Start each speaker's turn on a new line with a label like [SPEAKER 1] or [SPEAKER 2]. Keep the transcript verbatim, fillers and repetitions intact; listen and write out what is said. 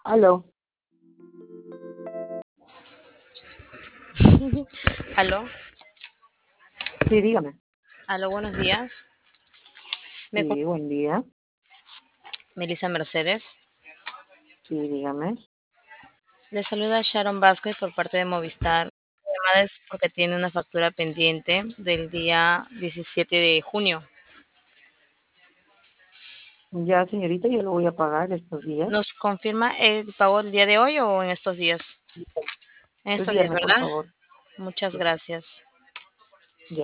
[SPEAKER 1] Aló,
[SPEAKER 2] Aló,
[SPEAKER 1] sí, dígame.
[SPEAKER 2] aló, buenos días. Me com-
[SPEAKER 1] Sí, buen día.
[SPEAKER 2] Melissa Mercedes.
[SPEAKER 1] Sí, dígame.
[SPEAKER 2] Le saluda Sharon Vázquez por parte de Movistar. La llamada es porque tiene una factura pendiente del día diecisiete de junio.
[SPEAKER 1] Ya, señorita, yo lo voy a pagar estos días.
[SPEAKER 2] ¿Nos confirma el pago el día de hoy o en estos días? En
[SPEAKER 1] Pues
[SPEAKER 2] estos días,
[SPEAKER 1] dígame, por
[SPEAKER 2] ¿verdad?
[SPEAKER 1] favor.
[SPEAKER 2] Muchas gracias.